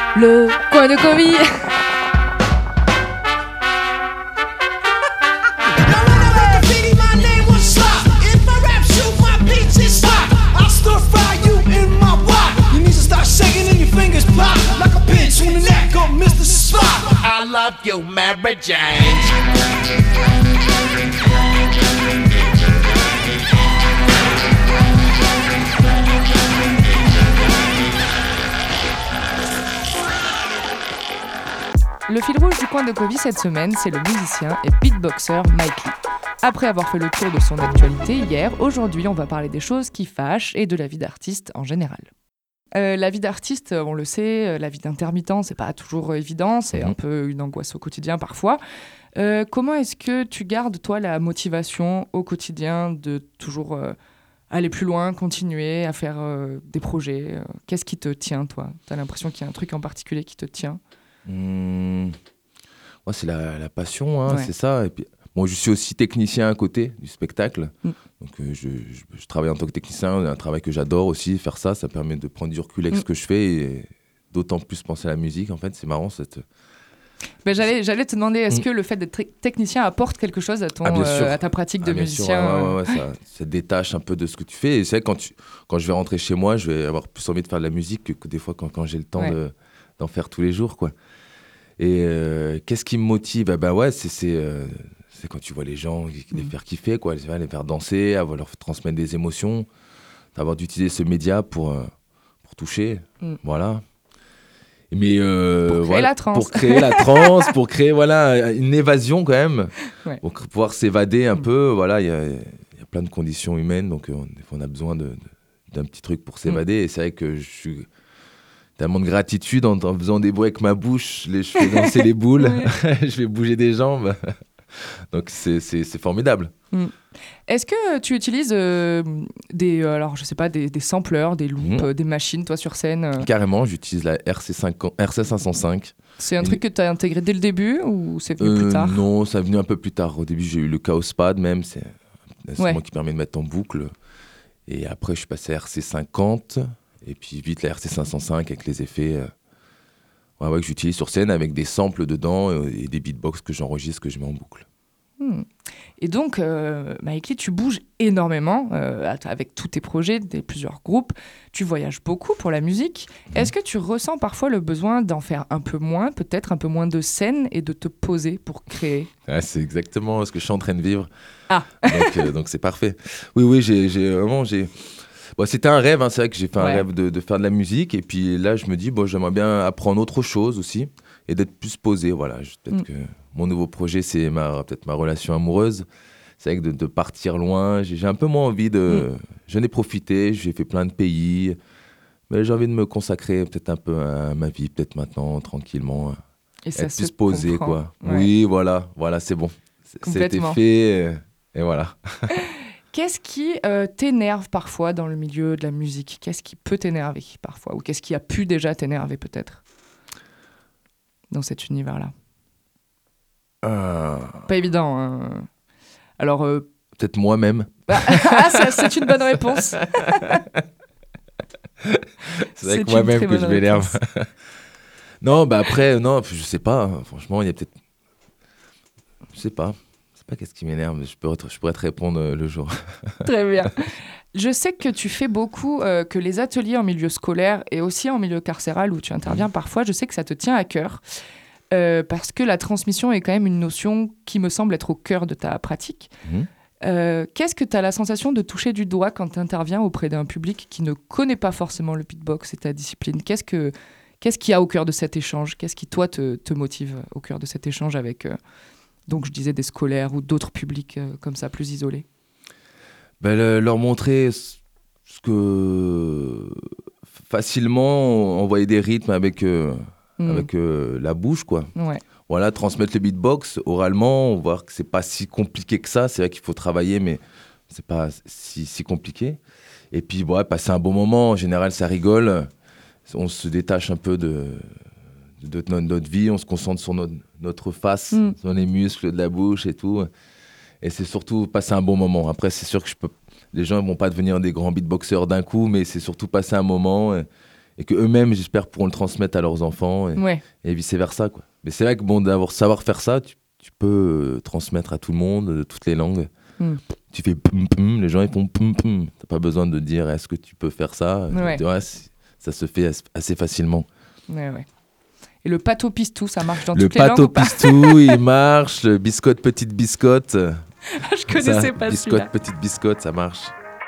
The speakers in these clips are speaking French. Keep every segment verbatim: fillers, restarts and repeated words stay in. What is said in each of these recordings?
Le coin de Covid. I love you, Mary Jane. Le fil rouge du coin de Covid cette semaine, c'est le musicien et beatboxer Mike Lee. Après avoir fait le tour de son actualité hier, aujourd'hui on va parler des choses qui fâchent et de la vie d'artiste en général. Euh, la vie d'artiste, on le sait, la vie d'intermittent, c'est pas toujours évident, c'est un peu une angoisse au quotidien parfois. Euh, comment est-ce que tu gardes, toi, la motivation au quotidien de toujours euh, aller plus loin, continuer à faire euh, des projets euh, Qu'est-ce qui te tient, toi ? T'as l'impression qu'il y a un truc en particulier qui te tient ? Mmh. Ouais, c'est la, la passion, hein, Ouais. c'est ça. Et puis, bon, je suis aussi technicien à côté du spectacle. Mm. Donc, euh, je, je, je travaille en tant que technicien, un travail que j'adore aussi. Faire ça, ça permet de prendre du recul avec Mm. ce que je fais et d'autant plus penser à la musique. En fait, c'est marrant. Cette... Ben, j'allais, j'allais te demander, est-ce Mm. que le fait d'être tec- technicien apporte quelque chose à, ton, Ah, bien sûr. euh, à ta pratique de Ah, bien sûr, musicien ouais, euh, ouais, ouais, ça, ça détache un peu de ce que tu fais. Et c'est vrai que quand, tu, quand je vais rentrer chez moi, je vais avoir plus envie de faire de la musique que, que des fois quand, quand j'ai le temps Ouais. de, d'en faire tous les jours, quoi. Et euh, qu'est-ce qui me motive ? Ah ben ouais, c'est, c'est, euh, c'est quand tu vois les gens, les Mm. faire kiffer, quoi, les, les faire danser, avoir, leur transmettre des émotions, d'avoir d'utiliser ce média pour, euh, pour toucher, Mm. voilà. Mais euh, Pour créer voilà, la transe. Pour créer la transe, pour créer voilà, une évasion quand même, Ouais. pour pouvoir s'évader un Mm. peu. Voilà, il y a, y a plein de conditions humaines, donc euh, on, des fois, on a besoin de, de, d'un petit truc pour s'évader. Mm. Et c'est vrai que je suis tellement de gratitude en, en faisant des bruits avec ma bouche, les, je fais danser les boules, Ouais. je fais bouger des jambes. Donc c'est, c'est, c'est formidable. Mm. Est-ce que tu utilises euh, des, euh, alors je sais pas, des, des sampleurs, des loops, Mm. euh, des machines, toi, sur scène euh, Carrément, j'utilise la R C cinquante, R C cinq cent cinq. C'est un Et- truc que tu as intégré dès le début ou c'est venu Euh, plus tard ? Non, ça est venu un peu plus tard. Au début, j'ai eu le Chaos Pad même, c'est un instrument Ouais. qui permet de mettre en boucle. Et après, je suis passé à R C cinquante, et puis vite la R C cinq cent cinq avec les effets euh, ouais, ouais, que j'utilise sur scène avec des samples dedans euh, et des beatbox que j'enregistre, que je mets en boucle. Hmm. Et donc, euh, Mike Lee, tu bouges énormément euh, avec tous tes projets, des plusieurs groupes. Tu voyages beaucoup pour la musique. Mhm. Est-ce que tu ressens parfois le besoin d'en faire un peu moins, peut-être un peu moins de scènes et de te poser pour créer ? Ouais, c'est exactement ce que je suis en train de vivre. Ah. Donc, euh, donc c'est parfait. Oui, oui, j'ai, j'ai vraiment... J'ai... Bon, c'était un rêve, hein, c'est vrai que j'ai fait un Ouais. rêve de, de faire de la musique. Et puis là, je me dis, bon, j'aimerais bien apprendre autre chose aussi et d'être plus posé. Voilà, Je- peut-être Mm. que mon nouveau projet, c'est ma, peut-être ma relation amoureuse. C'est vrai que de, de partir loin, j'ai, j'ai un peu moins envie de... J'en ai profité, j'ai fait plein de pays. Mais j'ai envie de me consacrer peut-être un peu à ma vie, peut-être maintenant, tranquillement. Et ça Être se plus posé, comprend. quoi. Ouais. Oui, voilà, voilà, c'est bon. C'est- C'était Complètement. fait, euh, et voilà. Qu'est-ce qui euh, t'énerve parfois dans le milieu de la musique ? Qu'est-ce qui peut t'énerver parfois ? Ou qu'est-ce qui a pu déjà t'énerver peut-être dans cet univers-là ? Euh, Pas évident, hein. Alors, euh, peut-être moi-même. bah, ah, ça, c'est une bonne réponse. C'est vrai C'est que une moi-même très que je bonne m'énerve. non, bah après, non, je sais pas. hein. Franchement, il y a peut-être... Je sais pas. Je sais pas qu'est-ce qui m'énerve. Je, peux, je pourrais te répondre euh, le jour. Très bien. Je sais que tu fais beaucoup, euh, que les ateliers en milieu scolaire et aussi en milieu carcéral où tu interviens parfois, je sais que ça te tient à cœur euh, parce que la transmission est quand même une notion qui me semble être au cœur de ta pratique. Mhm. Euh, qu'est-ce que tu as la sensation de toucher du doigt quand tu interviens auprès d'un public qui ne connaît pas forcément le beatbox et ta discipline ? Qu'est-ce que qu'est-ce qu'il y a au cœur de cet échange ? Qu'est-ce qui, toi, te, te motive au cœur de cet échange avec, euh, donc je disais, des scolaires ou d'autres publics euh, comme ça, plus isolés ? Ben, le- leur montrer ce ce que... Facilement, envoyer des rythmes avec, euh, Mm. avec euh, la bouche, quoi. Ouais. Voilà, transmettre le beatbox oralement, voir que c'est pas si compliqué que ça. C'est vrai qu'il faut travailler, mais c'est pas si, si compliqué. Et puis, ouais, passer un bon moment. En général, ça rigole. On se détache un peu de, de, de notre vie. On se concentre sur notre, notre face, Mm. sur les muscles de la bouche et tout. Et c'est surtout passer un bon moment. Après, c'est sûr que je peux... les gens ne vont pas devenir des grands beatboxers d'un coup, mais c'est surtout passer un moment et, et que eux-mêmes, j'espère, pourront le transmettre à leurs enfants et, Ouais. et vice-versa, quoi. Mais c'est vrai que bon, d'avoir savoir faire ça, tu, tu peux euh, transmettre à tout le monde, de toutes les langues. Mm. Tu fais pum pum, les gens ils font pum pum. T'as pas besoin de dire est-ce que tu peux faire ça. Ouais. Tu vois, c'est- ça se fait as- assez facilement. Ouais, ouais. Et le pâteau pistou, ça marche dans Le toutes les langues pâteau ou pas? pistou, il marche. Le biscotte, petite biscotte. Je connaissais ça, pas biscotte, celui-là. petite biscotte, ça marche.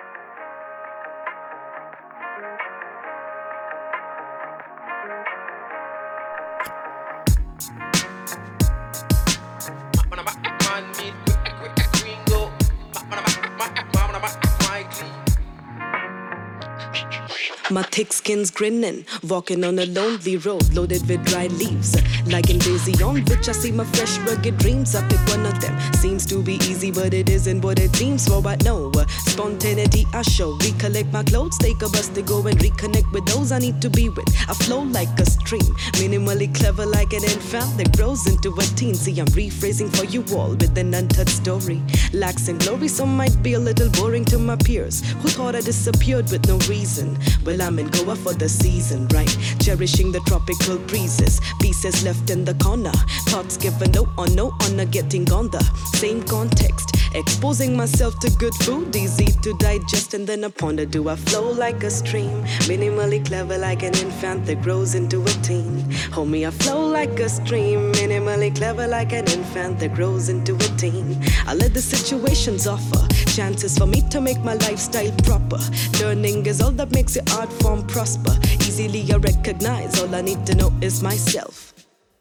My thick skin's grinning, walking on a lonely road loaded with dry leaves. Like in Daisy on which I see my fresh rugged dreams. I pick one of them, seems to be easy but it isn't what it seems. For I know spontaneity I show. Recollect my clothes, take a bus to go and reconnect with those I need to be with. I flow like a stream, minimally clever like an infant that grows into a teen. See, I'm rephrasing for you all with an untouched story. Lacks in glory, some might be a little boring to my peers who thought I disappeared with no reason. Well, I'm in Goa for the season, right? Cherishing the tropical breezes. Pieces left in the corner. Thoughts given no or no honor, getting on the same context. Exposing myself to good food, easy to digest, and then I ponder, do I flow like a stream? Minimally clever like an infant that grows into a teen. Homie, I flow like a stream. Minimally clever like an infant that grows into a teen. I let the situations offer chances for me to make my lifestyle proper. Learning is all that makes your art form prosper. Easily I recognize, all I need to know is myself.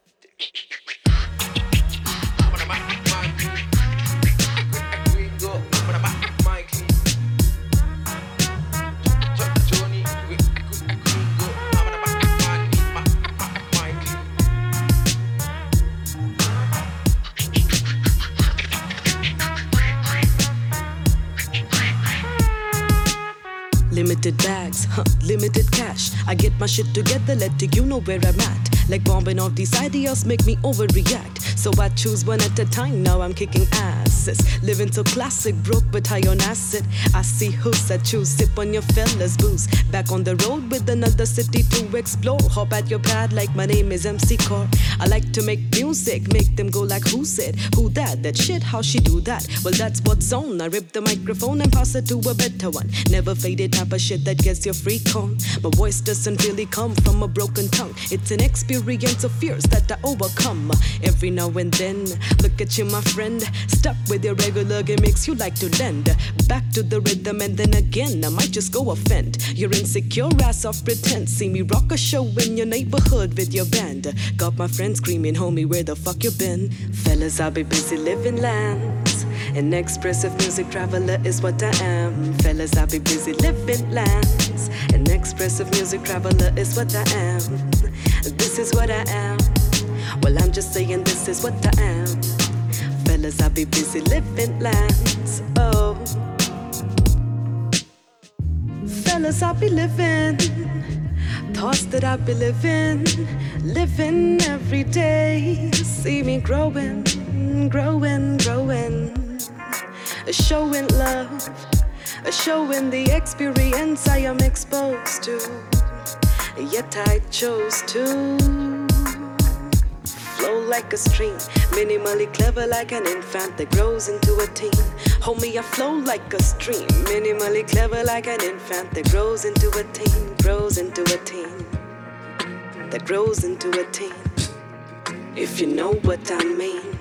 Limited bags, huh, limited cash. I get my shit together, letting you know where I'm at. Like bombing off these ideas make me overreact. So I choose one at a time, now I'm kicking asses. Living so classic, broke but high on acid. I see who's I choose, sip on your fellas booze. Back on the road with another city to explore. Hop at your pad like my name is M C Core. I like to make music, make them go like who said, who that, that shit, how she do that? Well that's what's on, I rip the microphone and pass it to a better one. Never faded type of shit that gets your freak on. My voice doesn't really come from a broken tongue. It's an experience of fears that I overcome. Every now and then, look at you my friend. Stuck with your regular gimmicks you like to lend. Back to the rhythm and then again I might just go offend your insecure ass of pretense. See me rock a show in your neighborhood with your band. Got my friends screaming, homie, where the fuck you been? Fellas, I'll be busy living lands. An expressive music traveler is what I am. Fellas, I'll be busy living lands. An expressive music traveler is what I am. This is what I am. Well, I'm just saying this is what I am. Fellas, I'll be busy living lands. Oh, fellas, I'll be living thoughts that I'll be living, living every day. See me growing, growing, growing. Showing love, showing the experience I am exposed to. Yet I chose to flow like a stream, minimally clever like an infant that grows into a teen. Homie, I flow like a stream, minimally clever like an infant that grows into a teen, grows into a teen, that grows into a teen. If you know what I mean.